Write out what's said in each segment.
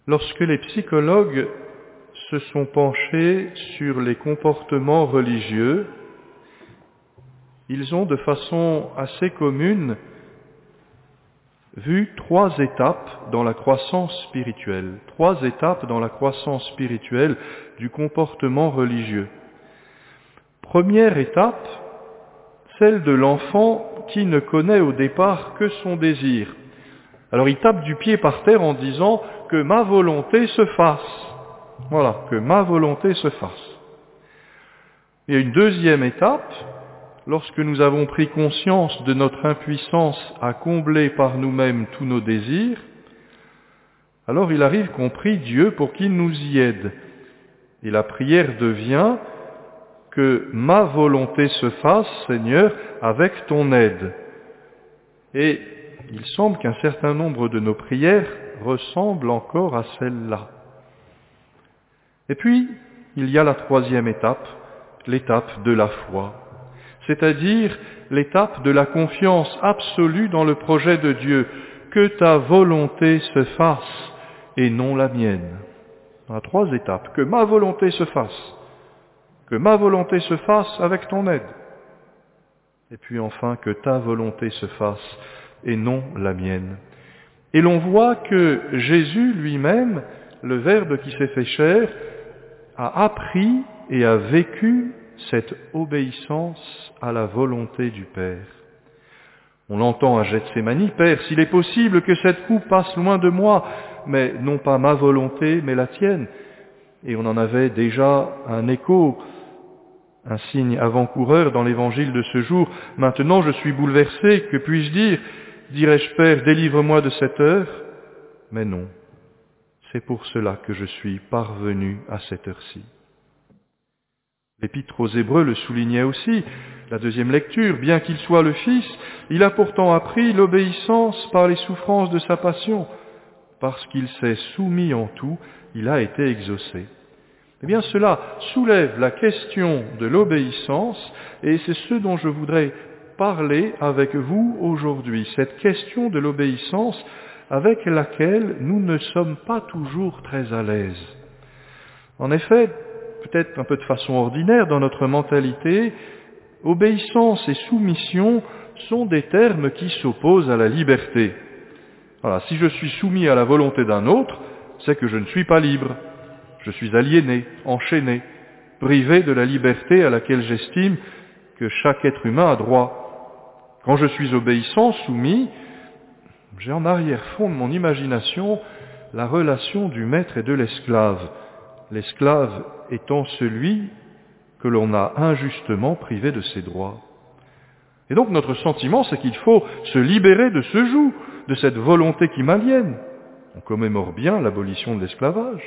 Lorsque les psychologues se sont penchés sur les comportements religieux, ils ont de façon assez commune vu 3 étapes dans la croissance spirituelle. 3 étapes dans la croissance spirituelle du comportement religieux. Première étape, celle de l'enfant qui ne connaît au départ que son désir. Alors il tape du pied par terre en disant que ma volonté se fasse. Voilà, que ma volonté se fasse. Il y a une deuxième étape, lorsque nous avons pris conscience de notre impuissance à combler par nous-mêmes tous nos désirs, alors il arrive qu'on prie Dieu pour qu'il nous y aide. Et la prière devient que ma volonté se fasse, Seigneur, avec ton aide. Et il semble qu'un certain nombre de nos prières ressemblent encore à celle-là. Et puis, il y a la 3e étape, l'étape de la foi, c'est-à-dire l'étape de la confiance absolue dans le projet de Dieu, que ta volonté se fasse et non la mienne. Il y a 3 étapes, que ma volonté se fasse avec ton aide. Et puis enfin, que ta volonté se fasse et non la mienne. Et l'on voit que Jésus lui-même, le Verbe qui s'est fait chair, a appris et a vécu cette obéissance à la volonté du Père. On l'entend à Gethsémani, Père, s'il est possible que cette coupe passe loin de moi, mais non pas ma volonté, mais la tienne. Et on en avait déjà un écho, un signe avant-coureur dans l'évangile de ce jour. Maintenant je suis bouleversé, que puis-je dire? Dirais-je, Père, délivre-moi de cette heure? Mais non, c'est pour cela que je suis parvenu à cette heure-ci. L'Épître aux Hébreux le soulignait aussi, la 2e lecture, bien qu'il soit le Fils, il a pourtant appris l'obéissance par les souffrances de sa passion. Parce qu'il s'est soumis en tout, il a été exaucé. Eh bien, cela soulève la question de l'obéissance, et c'est ce dont je voudrais parler avec vous aujourd'hui, cette question de l'obéissance avec laquelle nous ne sommes pas toujours très à l'aise. En effet, peut-être un peu de façon ordinaire dans notre mentalité, obéissance et soumission sont des termes qui s'opposent à la liberté. Voilà, si je suis soumis à la volonté d'un autre, c'est que je ne suis pas libre. Je suis aliéné, enchaîné, privé de la liberté à laquelle j'estime que chaque être humain a droit. Quand je suis obéissant, soumis, j'ai en arrière-fond de mon imagination la relation du maître et de l'esclave. L'esclave étant celui que l'on a injustement privé de ses droits. Et donc notre sentiment, c'est qu'il faut se libérer de ce joug, de cette volonté qui m'aliène. On commémore bien l'abolition de l'esclavage.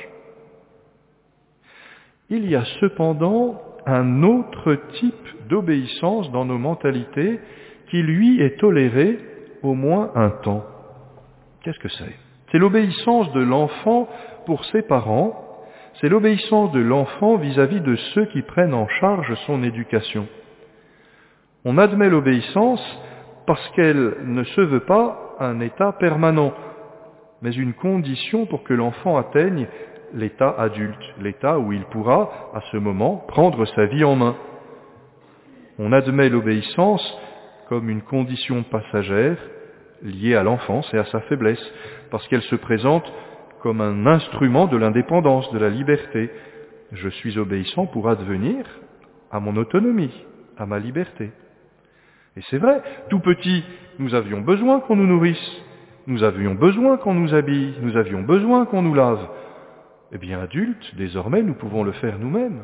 Il y a cependant un autre type d'obéissance dans nos mentalités qui, lui, est toléré au moins un temps. Qu'est-ce que c'est? C'est l'obéissance de l'enfant pour ses parents, c'est l'obéissance de l'enfant vis-à-vis de ceux qui prennent en charge son éducation. On admet l'obéissance parce qu'elle ne se veut pas un état permanent, mais une condition pour que l'enfant atteigne l'état adulte, l'état où il pourra, à ce moment, prendre sa vie en main. On admet l'obéissance comme une condition passagère liée à l'enfance et à sa faiblesse, parce qu'elle se présente comme un instrument de l'indépendance, de la liberté. Je suis obéissant pour advenir à mon autonomie, à ma liberté. Et c'est vrai, tout petit, nous avions besoin qu'on nous nourrisse, nous avions besoin qu'on nous habille, nous avions besoin qu'on nous lave. Eh bien, adultes, désormais, nous pouvons le faire nous-mêmes.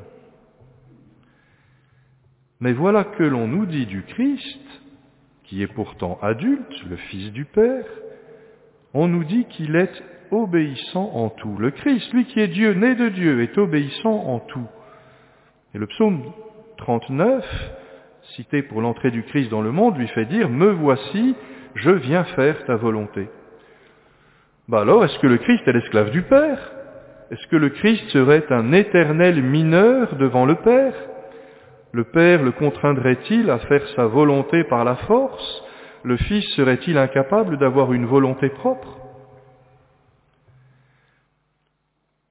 Mais voilà que l'on nous dit du Christ, qui est pourtant adulte, le Fils du Père, on nous dit qu'il est obéissant en tout. Le Christ, lui qui est Dieu, né de Dieu, est obéissant en tout. Et le psaume 39, cité pour l'entrée du Christ dans le monde, lui fait dire « Me voici, je viens faire ta volonté ». Alors, est-ce que le Christ est l'esclave du Père? Est-ce que le Christ serait un éternel mineur devant le Père? Le Père le contraindrait-il à faire sa volonté par la force? Le Fils serait-il incapable d'avoir une volonté propre?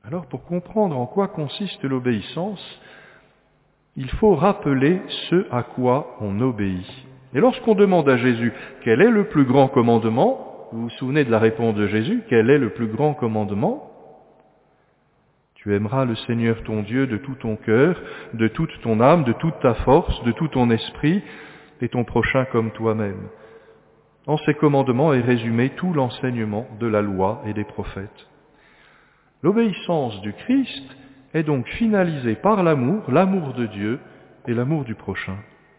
Alors pour comprendre en quoi consiste l'obéissance, il faut rappeler ce à quoi on obéit. Et lorsqu'on demande à Jésus quel est le plus grand commandement, vous vous souvenez de la réponse de Jésus, quel est le plus grand commandement? Tu aimeras le Seigneur ton Dieu de tout ton cœur, de toute ton âme, de toute ta force, de tout ton esprit, et ton prochain comme toi-même. En ces commandements est résumé tout l'enseignement de la loi et des prophètes. L'obéissance du Christ est donc finalisée par l'amour de Dieu et l'amour du prochain.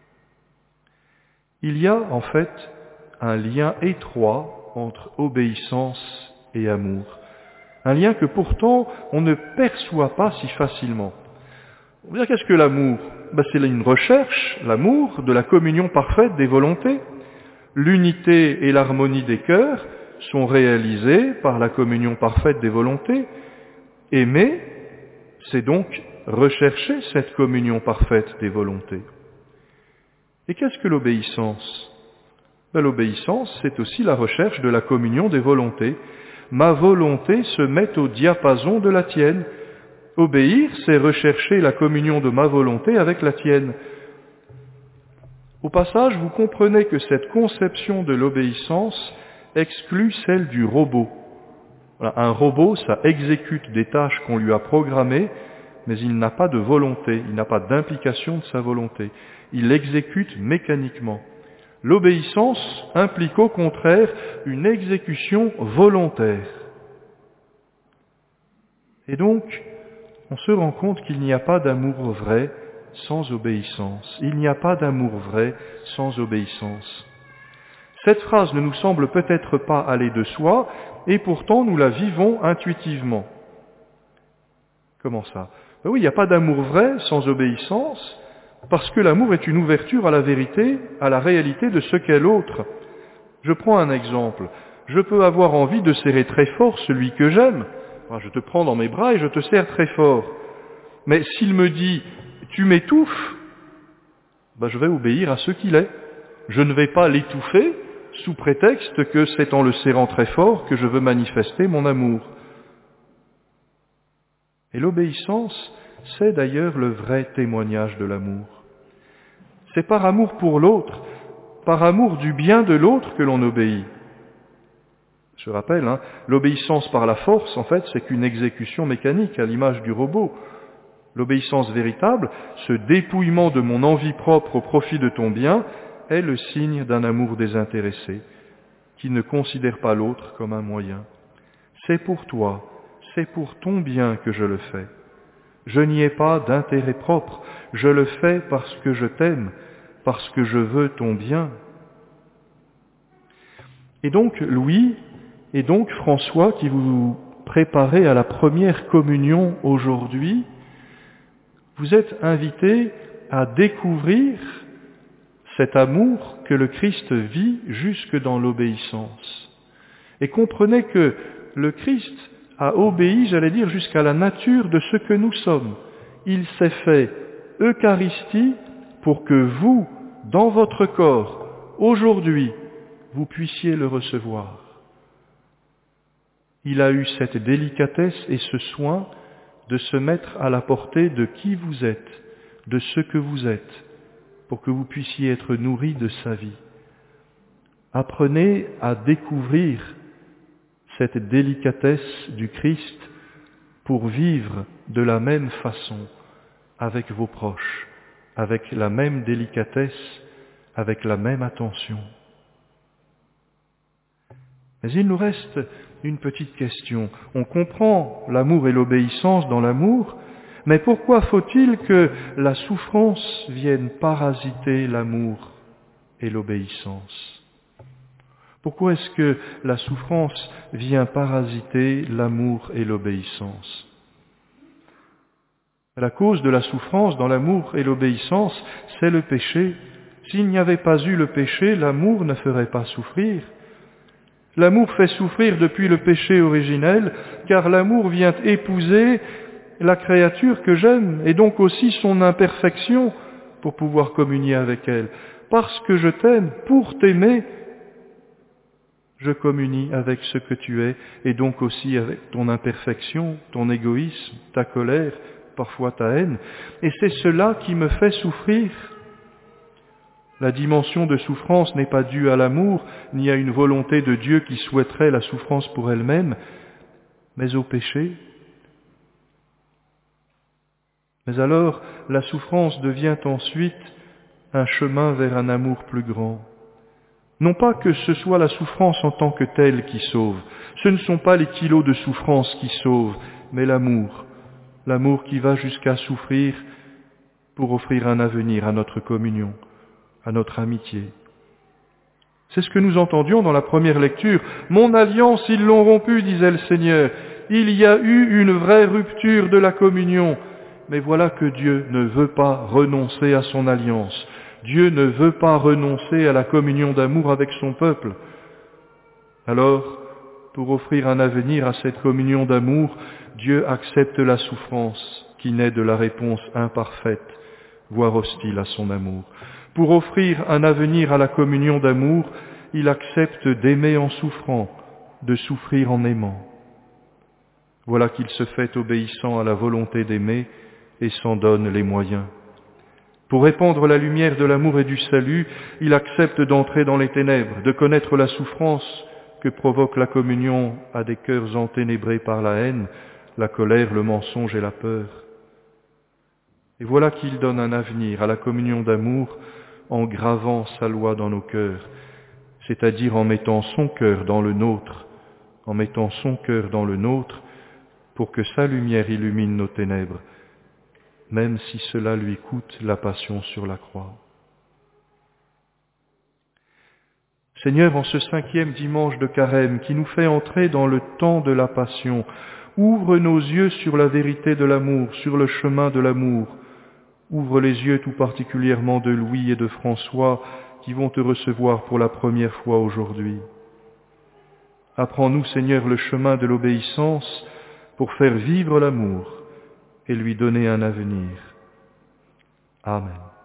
Il y a en fait un lien étroit entre obéissance et amour. Un lien que pourtant on ne perçoit pas si facilement. On va dire qu'est-ce que l'amour? C'est une recherche, l'amour, de la communion parfaite des volontés. L'unité et l'harmonie des cœurs sont réalisées par la communion parfaite des volontés. Aimer, c'est donc rechercher cette communion parfaite des volontés. Et qu'est-ce que l'obéissance? L'obéissance, c'est aussi la recherche de la communion des volontés. Ma volonté se met au diapason de la tienne. Obéir, c'est rechercher la communion de ma volonté avec la tienne. Au passage, vous comprenez que cette conception de l'obéissance exclut celle du robot. Voilà, un robot, ça exécute des tâches qu'on lui a programmées, mais il n'a pas de volonté, il n'a pas d'implication de sa volonté. Il l'exécute mécaniquement. L'obéissance implique au contraire une exécution volontaire. Et donc, on se rend compte qu'il n'y a pas d'amour vrai sans obéissance. Il n'y a pas d'amour vrai sans obéissance. Cette phrase ne nous semble peut-être pas aller de soi, et pourtant nous la vivons intuitivement. Comment ça? Oui, il n'y a pas d'amour vrai sans obéissance, parce que l'amour est une ouverture à la vérité, à la réalité de ce qu'est l'autre. Je prends un exemple. Je peux avoir envie de serrer très fort celui que j'aime. Je te prends dans mes bras et je te serre très fort. Mais s'il me dit « tu m'étouffes », je vais obéir à ce qu'il est. Je ne vais pas l'étouffer sous prétexte que c'est en le serrant très fort que je veux manifester mon amour. Et l'obéissance, c'est d'ailleurs le vrai témoignage de l'amour. C'est par amour pour l'autre, par amour du bien de l'autre que l'on obéit. Je rappelle, l'obéissance par la force, en fait, c'est qu'une exécution mécanique à l'image du robot. L'obéissance véritable, ce dépouillement de mon envie propre au profit de ton bien, est le signe d'un amour désintéressé, qui ne considère pas l'autre comme un moyen. C'est pour toi, c'est pour ton bien que je le fais. Je n'y ai pas d'intérêt propre, je le fais parce que je t'aime, parce que je veux ton bien. Et donc Louis, et donc François, qui vous préparez à la première communion aujourd'hui, vous êtes invités à découvrir cet amour que le Christ vit jusque dans l'obéissance. Et comprenez que le Christ a obéi, jusqu'à la nature de ce que nous sommes. Il s'est fait Eucharistie pour que vous, dans votre corps, aujourd'hui, vous puissiez le recevoir. Il a eu cette délicatesse et ce soin de se mettre à la portée de qui vous êtes, de ce que vous êtes, pour que vous puissiez être nourris de sa vie. Apprenez à découvrir cette délicatesse du Christ pour vivre de la même façon avec vos proches, avec la même délicatesse, avec la même attention. Mais il nous reste une petite question. On comprend l'amour et l'obéissance dans l'amour, mais pourquoi faut-il que la souffrance vienne parasiter l'amour et l'obéissance? Pourquoi est-ce que la souffrance vient parasiter l'amour et l'obéissance? La cause de la souffrance dans l'amour et l'obéissance, c'est le péché. S'il n'y avait pas eu le péché, l'amour ne ferait pas souffrir. L'amour fait souffrir depuis le péché originel, car l'amour vient épouser la créature que j'aime, et donc aussi son imperfection, pour pouvoir communier avec elle. Parce que je t'aime, pour t'aimer, je communie avec ce que tu es, et donc aussi avec ton imperfection, ton égoïsme, ta colère, parfois ta haine, et c'est cela qui me fait souffrir. La dimension de souffrance n'est pas due à l'amour, ni à une volonté de Dieu qui souhaiterait la souffrance pour elle-même, mais au péché. Mais alors, la souffrance devient ensuite un chemin vers un amour plus grand. Non pas que ce soit la souffrance en tant que telle qui sauve, ce ne sont pas les kilos de souffrance qui sauvent, mais l'amour qui va jusqu'à souffrir pour offrir un avenir à notre communion, à notre amitié. C'est ce que nous entendions dans la première lecture. « Mon alliance, ils l'ont rompue, disait le Seigneur. Il y a eu une vraie rupture de la communion. » Mais voilà que Dieu ne veut pas renoncer à son alliance. Dieu ne veut pas renoncer à la communion d'amour avec son peuple. Alors, pour offrir un avenir à cette communion d'amour, Dieu accepte la souffrance qui naît de la réponse imparfaite, voire hostile à son amour. Pour offrir un avenir à la communion d'amour, il accepte d'aimer en souffrant, de souffrir en aimant. Voilà qu'il se fait obéissant à la volonté d'aimer et s'en donne les moyens. Pour répandre la lumière de l'amour et du salut, il accepte d'entrer dans les ténèbres, de connaître la souffrance que provoque la communion à des cœurs enténébrés par la haine, la colère, le mensonge et la peur. Et voilà qu'il donne un avenir à la communion d'amour en gravant sa loi dans nos cœurs, c'est-à-dire en mettant son cœur dans le nôtre, pour que sa lumière illumine nos ténèbres, même si cela lui coûte la passion sur la croix. Seigneur, en ce 5e dimanche de Carême qui nous fait entrer dans le temps de la passion, ouvre nos yeux sur la vérité de l'amour, sur le chemin de l'amour. Ouvre les yeux tout particulièrement de Louis et de François qui vont te recevoir pour la première fois aujourd'hui. Apprends-nous, Seigneur, le chemin de l'obéissance pour faire vivre l'amour et lui donner un avenir. Amen.